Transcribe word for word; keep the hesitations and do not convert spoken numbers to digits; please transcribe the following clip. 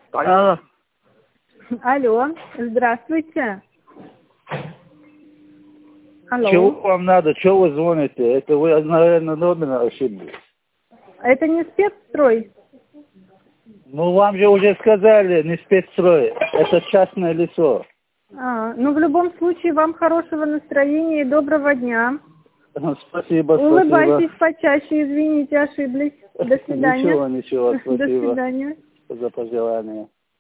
Алло. Алло, здравствуйте. Алло. Чего вам надо? Чего вы звоните? Это вы, наверное, номер ошиблись. Это не спецстрой? Ну, вам же уже сказали, не спецстрой. Это частное лицо. А, ну, в любом случае, вам хорошего настроения и доброго дня. Спасибо, Улыбайтесь спасибо. почаще, извините, ошиблись. До свидания. Ничего, ничего, спасибо. До свидания. За пожелание.